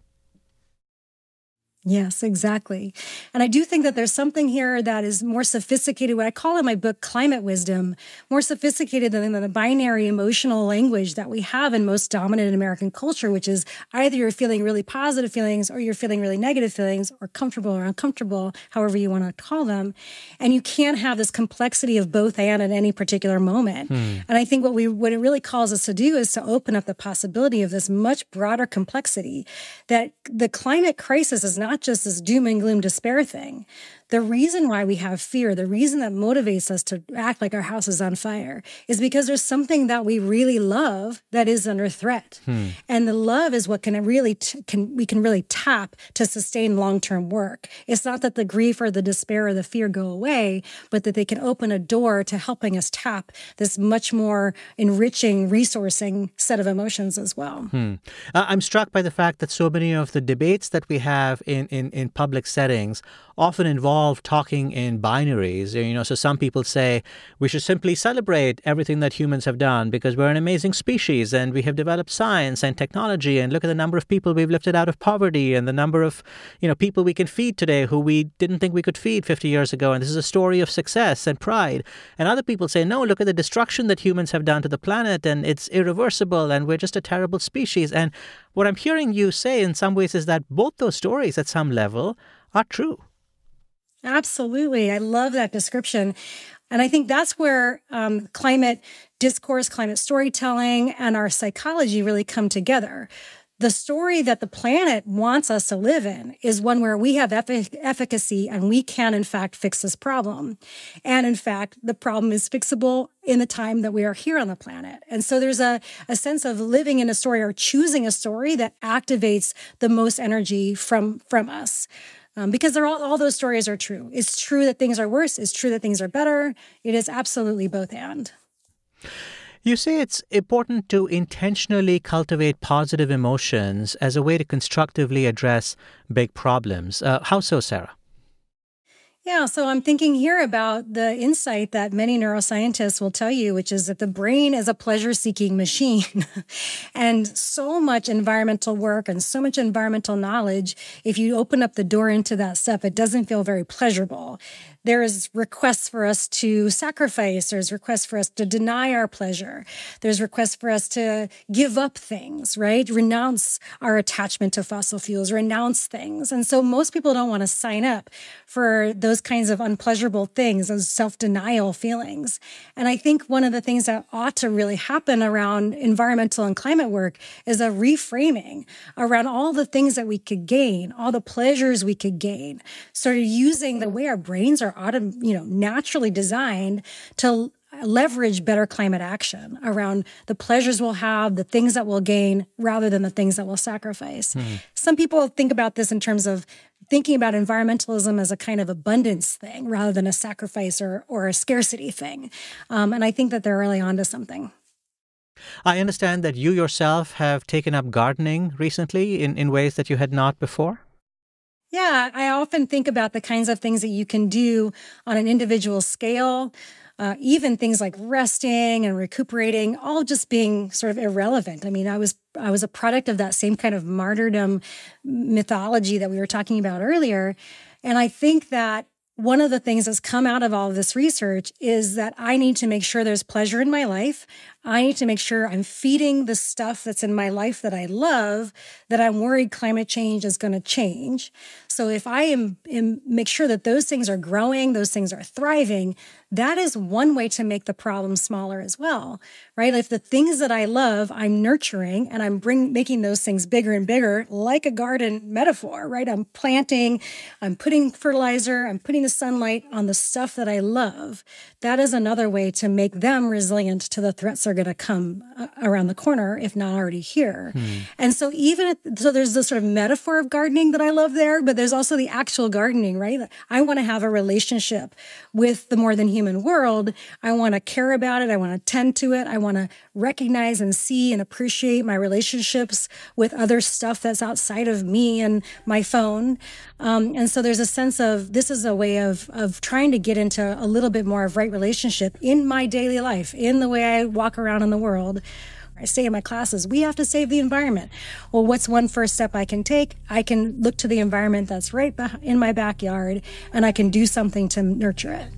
Yes, exactly. And I do think that there's something here that is more sophisticated, what I call in my book climate wisdom, more sophisticated than the binary emotional language that we have in most dominant American culture, which is either you're feeling really positive feelings or you're feeling really negative feelings, or comfortable or uncomfortable, however you want to call them. And you can't have this complexity of both and at any particular moment. And I think what it really calls us to do is to open up the possibility of this much broader complexity, that the climate crisis is not just this doom and gloom despair thing. The reason why we have fear, the reason that motivates us to act like our house is on fire, is because there's something that we really love that is under threat. And the love is what we can really tap to sustain long-term work. It's not that the grief or the despair or the fear go away, but that they can open a door to helping us tap this much more enriching, resourcing set of emotions as well. I'm struck by the fact that so many of the debates that we have in public settings often involve talking in binaries. So some people say we should simply celebrate everything that humans have done because we're an amazing species and we have developed science and technology, and look at the number of people we've lifted out of poverty and the number of people we can feed today who we didn't think we could feed 50 years ago, and this is a story of success and pride. And other people say, no, look at the destruction that humans have done to the planet, and it's irreversible and we're just a terrible species. And what I'm hearing you say in some ways is that both those stories at some level are true. Absolutely. I love that description. And I think that's where climate discourse, climate storytelling, and our psychology really come together. The story that the planet wants us to live in is one where we have efficacy and we can, in fact, fix this problem. And in fact, the problem is fixable in the time that we are here on the planet. And so there's a sense of living in a story or choosing a story that activates the most energy from us. Because all those stories are true. It's true that things are worse. It's true that things are better. It is absolutely both and. You say it's important to intentionally cultivate positive emotions as a way to constructively address big problems. How so, Sarah? Yeah, so I'm thinking here about the insight that many neuroscientists will tell you, which is that the brain is a pleasure-seeking machine. And so much environmental work and so much environmental knowledge, if you open up the door into that stuff, it doesn't feel very pleasurable. There's requests for us to sacrifice. There's requests for us to deny our pleasure. There's requests for us to give up things, right? Renounce our attachment to fossil fuels, renounce things. And so most people don't want to sign up for those those kinds of unpleasurable things, those self-denial feelings. And I think one of the things that ought to really happen around environmental and climate work is a reframing around all the things that we could gain, all the pleasures we could gain, sort of using the way our brains are naturally designed to leverage better climate action around the pleasures we'll have, the things that we'll gain, rather than the things that we'll sacrifice. Some people think about this in terms of thinking about environmentalism as a kind of abundance thing rather than a sacrifice or a scarcity thing. And I think that they're really onto something. I understand that you yourself have taken up gardening recently in ways that you had not before. Yeah, I often think about the kinds of things that you can do on an individual scale, even things like resting and recuperating, all just being sort of irrelevant. I mean, I was a product of that same kind of martyrdom mythology that we were talking about earlier. And I think that one of the things that's come out of all of this research is that I need to make sure there's pleasure in my life. I need to make sure I'm feeding the stuff that's in my life that I love, that I'm worried climate change is going to change. So if I am make sure that those things are growing, those things are thriving, that is one way to make the problem smaller as well, right? If the things that I love, I'm nurturing and I'm making those things bigger and bigger, like a garden metaphor, right? I'm planting, I'm putting fertilizer, I'm putting the sunlight on the stuff that I love. That is another way to make them resilient to the threats that are going to come around the corner, if not already here. And so so there's this sort of metaphor of gardening that I love there, but there's also the actual gardening, right? I want to have a relationship with the more than human world. I want to care about it. I want to tend to it. I want to recognize and see and appreciate my relationships with other stuff that's outside of me and my phone. And so there's a sense of this is a way of trying to get into a little bit more of right relationship in my daily life, in the way I walk around in the world. I say in my classes, we have to save the environment. Well, what's one first step I can take? I can look to the environment that's right in my backyard, and I can do something to nurture it.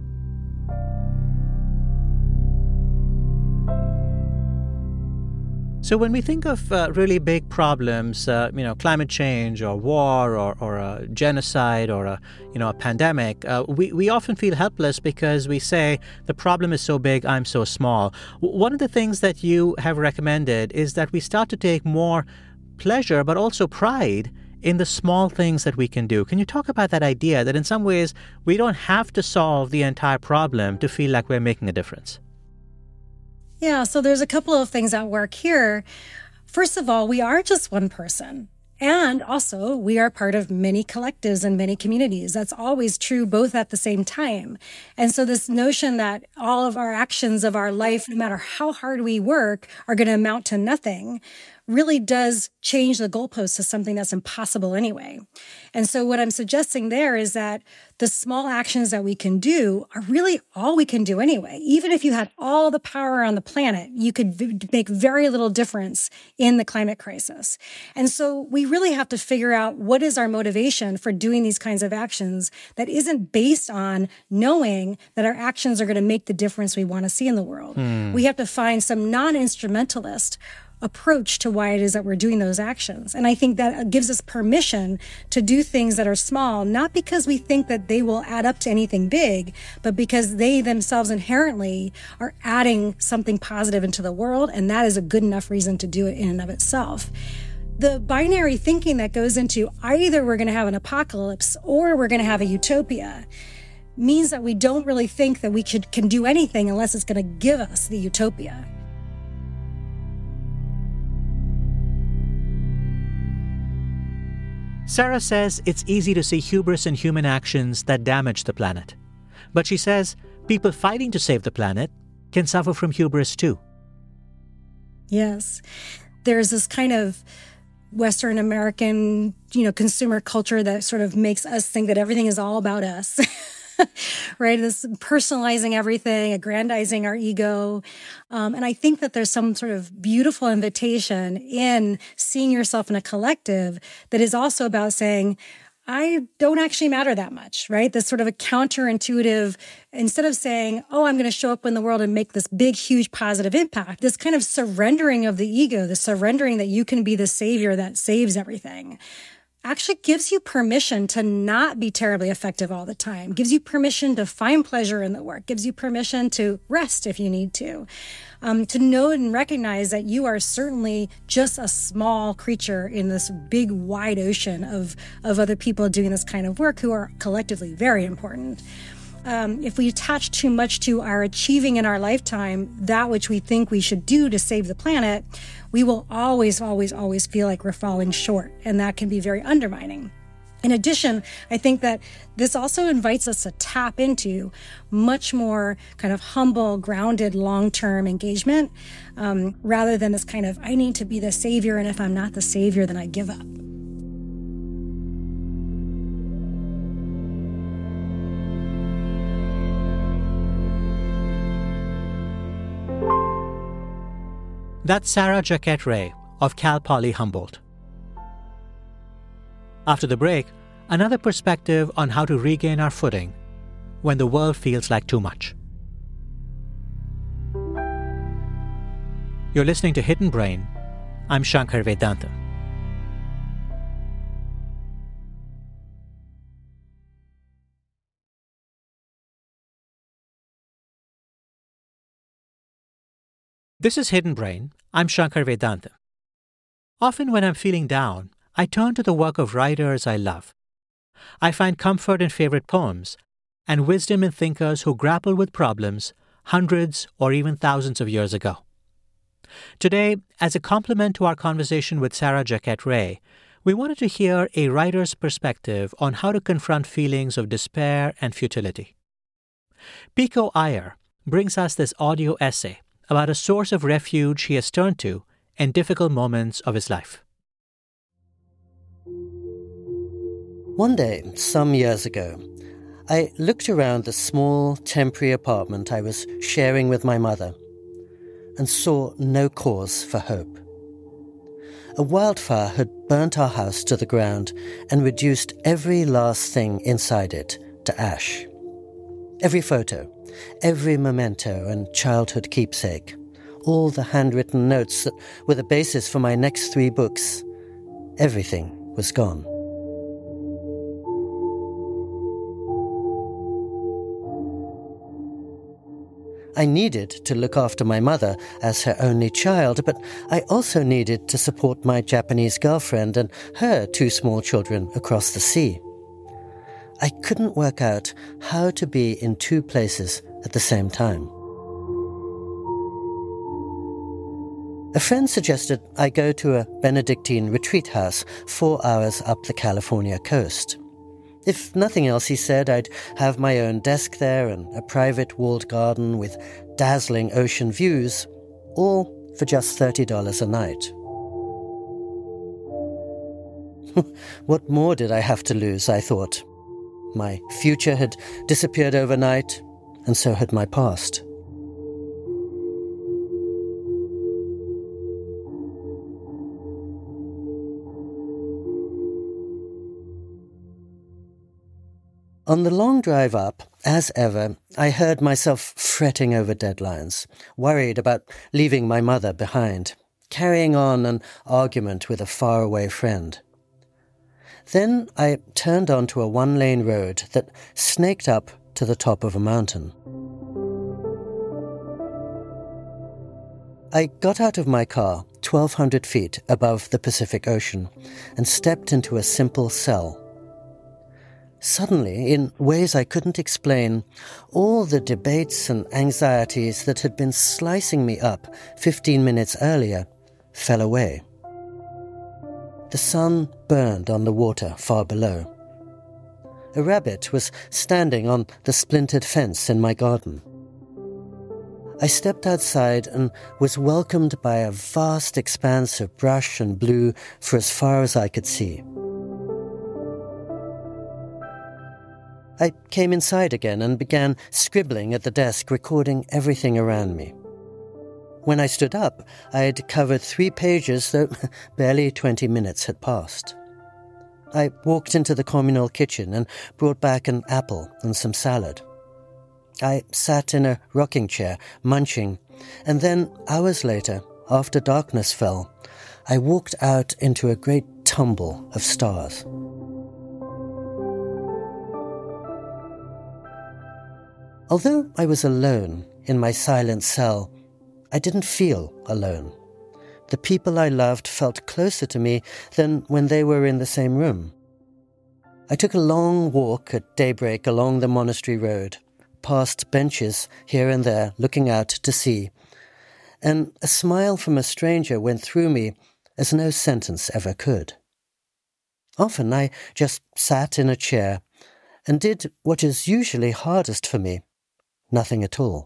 So when we think of really big problems, climate change or war or a genocide or a pandemic, we often feel helpless because we say the problem is so big, I'm so small. One of the things that you have recommended is that we start to take more pleasure but also pride in the small things that we can do. Can you talk about that idea that in some ways we don't have to solve the entire problem to feel like we're making a difference? Yeah, so there's a couple of things at work here. First of all, we are just one person. And also, we are part of many collectives and many communities. That's always true, both at the same time. And so this notion that all of our actions of our life, no matter how hard we work, are going to amount to nothing really does change the goalpost to something that's impossible anyway. And so what I'm suggesting there is that the small actions that we can do are really all we can do anyway. Even if you had all the power on the planet, you could make very little difference in the climate crisis. And so we really have to figure out what is our motivation for doing these kinds of actions that isn't based on knowing that our actions are going to make the difference we want to see in the world. We have to find some non-instrumentalist approach to why it is that we're doing those actions. And I think that gives us permission to do things that are small, not because we think that they will add up to anything big, but because they themselves inherently are adding something positive into the world. And that is a good enough reason to do it in and of itself. The binary thinking that goes into either we're going to have an apocalypse or we're going to have a utopia means that we don't really think that we can do anything unless it's going to give us the utopia. Sarah says it's easy to see hubris in human actions that damage the planet. But she says people fighting to save the planet can suffer from hubris too. Yes. There's this kind of Western American, consumer culture that sort of makes us think that everything is all about us. Right? This personalizing everything, aggrandizing our ego. And I think that there's some sort of beautiful invitation in seeing yourself in a collective that is also about saying, I don't actually matter that much, right? This sort of a counterintuitive, instead of saying, oh, I'm going to show up in the world and make this big, huge positive impact, this kind of surrendering of the ego, the surrendering that you can be the savior that saves everything. actually gives you permission to not be terribly effective all the time, gives you permission to find pleasure in the work, gives you permission to rest if you need to know and recognize that you are certainly just a small creature in this big, wide ocean of other people doing this kind of work who are collectively very important. If we attach too much to our achieving in our lifetime that which we think we should do to save the planet, we will always, always, always feel like we're falling short, and that can be very undermining. In addition, I think that this also invites us to tap into much more kind of humble, grounded, long-term engagement, rather than this kind of, I need to be the savior, and if I'm not the savior, then I give up. That's Sarah Jaquette Ray of Cal Poly Humboldt. After the break, another perspective on how to regain our footing when the world feels like too much. You're listening to Hidden Brain. I'm Shankar Vedantam. This is Hidden Brain. I'm Shankar Vedantam. Often when I'm feeling down, I turn to the work of writers I love. I find comfort in favorite poems and wisdom in thinkers who grappled with problems hundreds or even thousands of years ago. Today, as a complement to our conversation with Sarah Jaquette Ray, we wanted to hear a writer's perspective on how to confront feelings of despair and futility. Pico Iyer brings us this audio essay about a source of refuge he has turned to in difficult moments of his life. One day, some years ago, I looked around the small, temporary apartment I was sharing with my mother and saw no cause for hope. A wildfire had burnt our house to the ground and reduced every last thing inside it to ash. Every photo, every memento and childhood keepsake, all the handwritten notes that were the basis for my next 3 books, everything was gone. I needed to look after my mother as her only child, but I also needed to support my Japanese girlfriend and her 2 small children across the sea. I couldn't work out how to be in 2 places at the same time. A friend suggested I go to a Benedictine retreat house 4 hours up the California coast. If nothing else, he said, I'd have my own desk there and a private walled garden with dazzling ocean views, all for just $30 a night. What more did I have to lose, I thought. My future had disappeared overnight, and so had my past. On the long drive up, as ever, I heard myself fretting over deadlines, worried about leaving my mother behind, carrying on an argument with a faraway friend. Then I turned onto a 1-lane road that snaked up to the top of a mountain. I got out of my car 1,200 feet above the Pacific Ocean and stepped into a simple cell. Suddenly, in ways I couldn't explain, all the debates and anxieties that had been slicing me up 15 minutes earlier fell away. The sun burned on the water far below. A rabbit was standing on the splintered fence in my garden. I stepped outside and was welcomed by a vast expanse of brush and blue for as far as I could see. I came inside again and began scribbling at the desk, recording everything around me. When I stood up, I had covered 3 pages, though barely 20 minutes had passed. I walked into the communal kitchen and brought back an apple and some salad. I sat in a rocking chair, munching, and then, hours later, after darkness fell, I walked out into a great tumble of stars. Although I was alone in my silent cell, I didn't feel alone. The people I loved felt closer to me than when they were in the same room. I took a long walk at daybreak along the monastery road, past benches here and there looking out to sea, and a smile from a stranger went through me as no sentence ever could. Often I just sat in a chair and did what is usually hardest for me, nothing at all.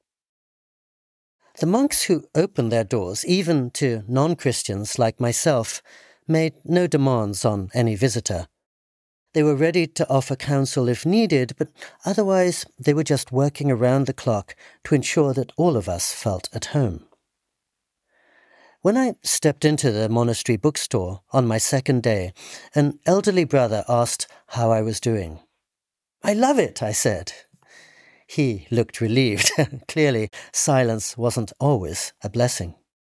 The monks who opened their doors, even to non-Christians like myself, made no demands on any visitor. They were ready to offer counsel if needed, but otherwise they were just working around the clock to ensure that all of us felt at home. When I stepped into the monastery bookstore on my second day, an elderly brother asked how I was doing. "I love it," I said. He looked relieved. Clearly, silence wasn't always a blessing.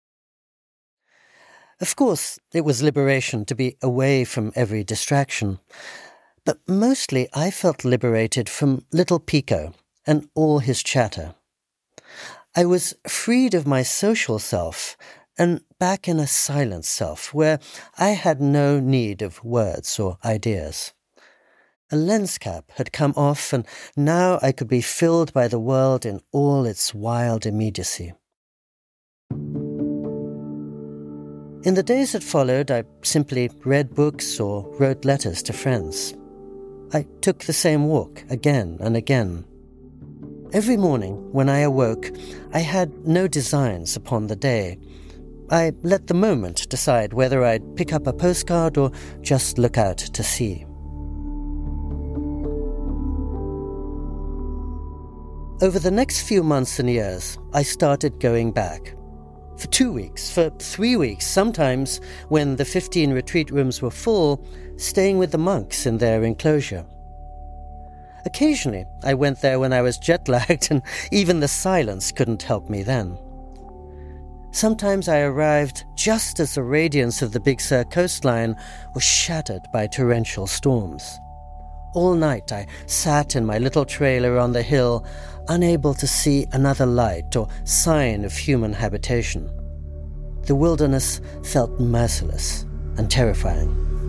Of course, it was liberation to be away from every distraction, but mostly I felt liberated from little Pico and all his chatter. I was freed of my social self and back in a silent self where I had no need of words or ideas. A lens cap had come off, and now I could be filled by the world in all its wild immediacy. In the days that followed, I simply read books or wrote letters to friends. I took the same walk again and again. Every morning, when I awoke, I had no designs upon the day. I let the moment decide whether I'd pick up a postcard or just look out to sea. Over the next few months and years, I started going back. For 2 weeks, for 3 weeks, sometimes, when the 15 retreat rooms were full, staying with the monks in their enclosure. Occasionally, I went there when I was jet-lagged, and even the silence couldn't help me then. Sometimes I arrived just as the radiance of the Big Sur coastline was shattered by torrential storms. All night I sat in my little trailer on the hill, unable to see another light or sign of human habitation. The wilderness felt merciless and terrifying.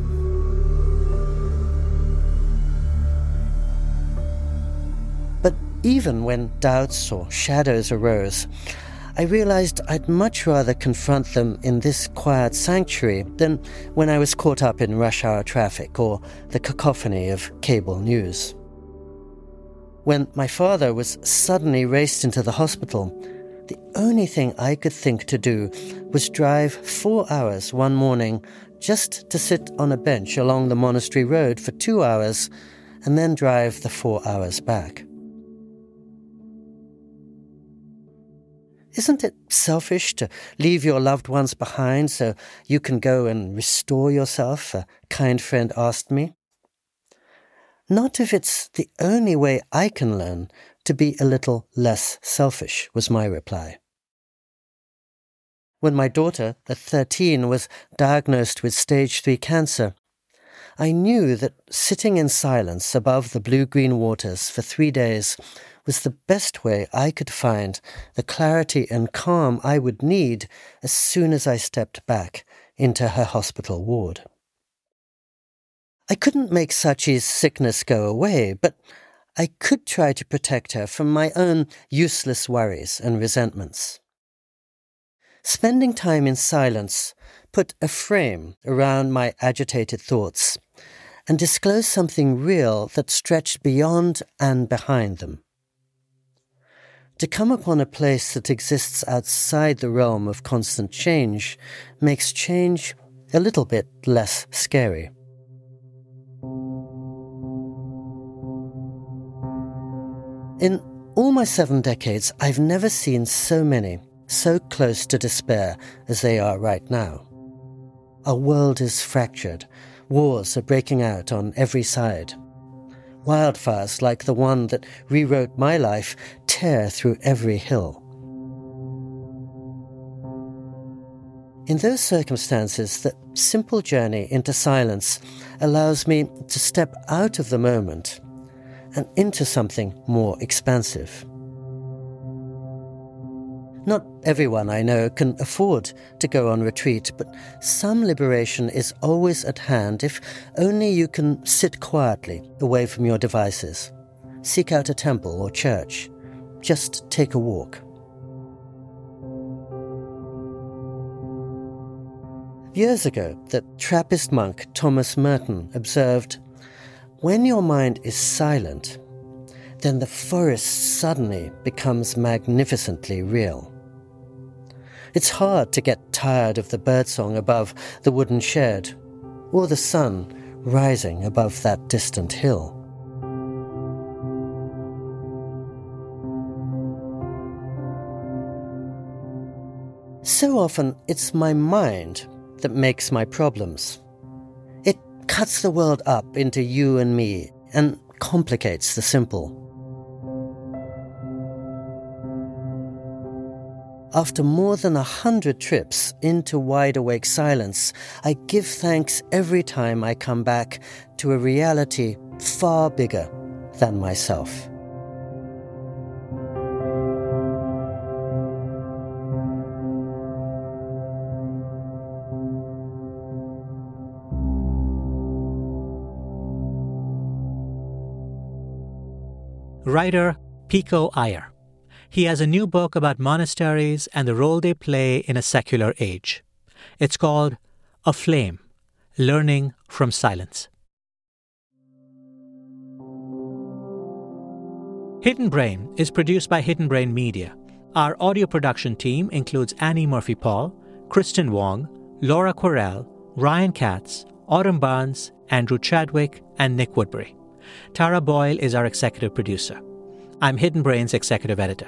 But even when doubts or shadows arose, I realized I'd much rather confront them in this quiet sanctuary than when I was caught up in rush hour traffic or the cacophony of cable news. When my father was suddenly raced into the hospital, the only thing I could think to do was drive 4 hours one morning just to sit on a bench along the monastery road for 2 hours and then drive the 4 hours back. Isn't it selfish to leave your loved ones behind so you can go and restore yourself? A kind friend asked me. Not if it's the only way I can learn to be a little less selfish, was my reply. When my daughter, at 13, was diagnosed with stage 3 cancer, I knew that sitting in silence above the blue-green waters for 3 days was the best way I could find the clarity and calm I would need as soon as I stepped back into her hospital ward. I couldn't make Sachi's sickness go away, but I could try to protect her from my own useless worries and resentments. Spending time in silence put a frame around my agitated thoughts and disclosed something real that stretched beyond and behind them. To come upon a place that exists outside the realm of constant change makes change a little bit less scary. In all my 7 decades, I've never seen so many so close to despair as they are right now. Our world is fractured. Wars are breaking out on every side. Wildfires like the one that rewrote my life tear through every hill. In those circumstances, the simple journey into silence allows me to step out of the moment and into something more expansive. Not everyone I know can afford to go on retreat, but some liberation is always at hand if only you can sit quietly away from your devices. Seek out a temple or church. Just take a walk. Years ago, the Trappist monk Thomas Merton observed, "When your mind is silent, then the forest suddenly becomes magnificently real." It's hard to get tired of the birdsong above the wooden shed, or the sun rising above that distant hill. So often it's my mind that makes my problems. It cuts the world up into you and me and complicates the simple. After more than 100 trips into wide-awake silence, I give thanks every time I come back to a reality far bigger than myself. Writer Pico Iyer. He has a new book about monasteries and the role they play in a secular age. It's called A Flame: Learning from Silence. Hidden Brain is produced by Hidden Brain Media. Our audio production team includes Annie Murphy-Paul, Kristen Wong, Laura Querelle, Ryan Katz, Autumn Barnes, Andrew Chadwick, and Nick Woodbury. Tara Boyle is our executive producer. I'm Hidden Brain's executive editor.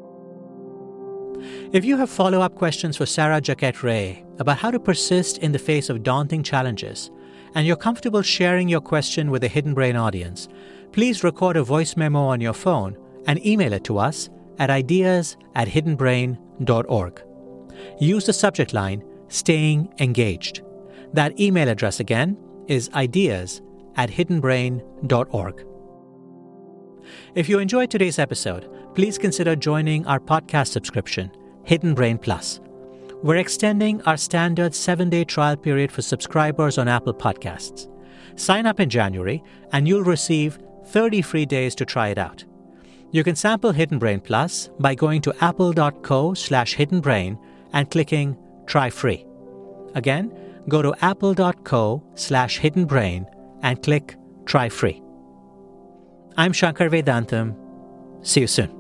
If you have follow-up questions for Sarah Jaquette Ray about how to persist in the face of daunting challenges, and you're comfortable sharing your question with the Hidden Brain audience, please record a voice memo on your phone and email it to us at ideas@hiddenbrain.org. Use the subject line, Staying Engaged. That email address again is ideas@hiddenbrain.org. If you enjoyed today's episode, please consider joining our podcast subscription, Hidden Brain Plus. We're extending our standard 7-day trial period for subscribers on Apple Podcasts. Sign up in January and you'll receive 30 free days to try it out. You can sample Hidden Brain Plus by going to apple.co/hiddenbrain and clicking Try Free. Again, go to apple.co/hiddenbrain and click Try Free. I'm Shankar Vedantam. See you soon.